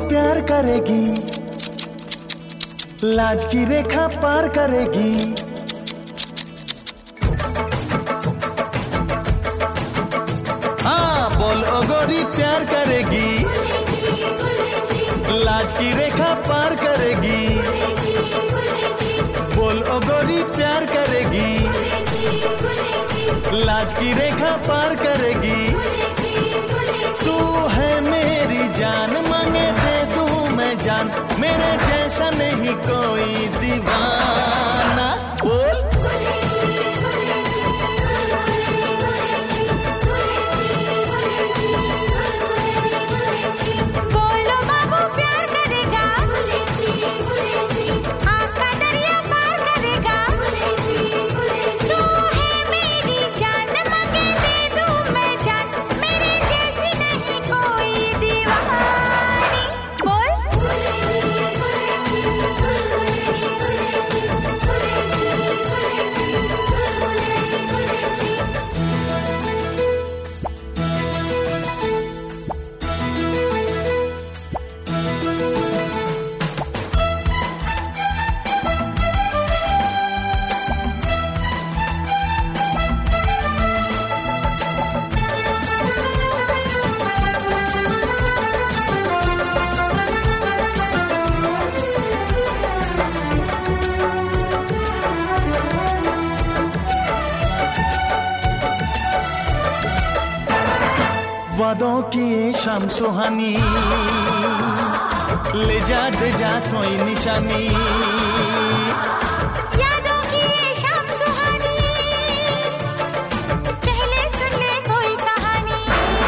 प्यार करेगी, लाज की रेखा पार करेगी। हाँ बोल ओ गोरी प्यार करेगी, लाज की रेखा पार करेगी। बोल ओ गोरी प्यार करेगी, लाज की रेखा पार करेगी। तू है मेरी जान, मांगे दे दूं मैं जान, मेरे जैसा नहीं कोई दीवाना। बोल वादों की ये शाम सुहानी, ले जा दे जा कोई निशानी। यादों की ये शाम सुहानी, पहले सुन ले कोई कहानी।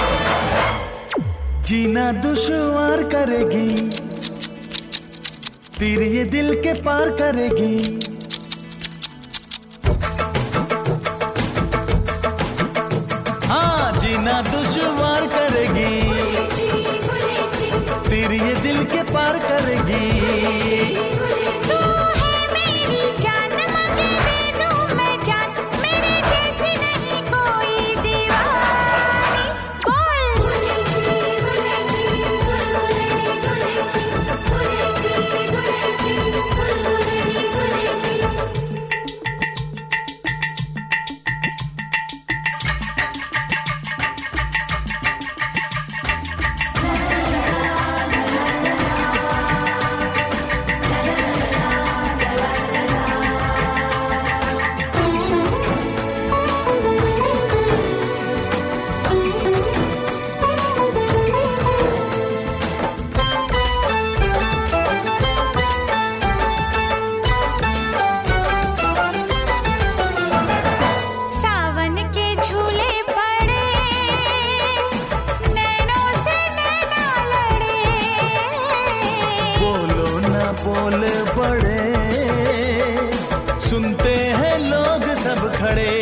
जीना दुश्वार करेगी, तेरे ये दिल के पार करेगी। जीना दुश्वार करेगी, फिर ये दिल के पार करेगी। तू है मेरी जान, मांगे दे दूं मैं जान, मेरे जैसी नहीं कोई दीवानी। बोल पड़े, सुनते हैं लोग सब खड़े।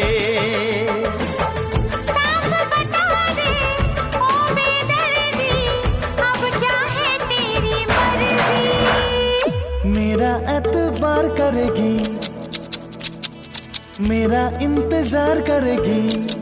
साफ बता दे ओ बेदर्दी, अब क्या है तेरी मर्जी। मेरा एतबार करेगी, मेरा इंतजार करेगी।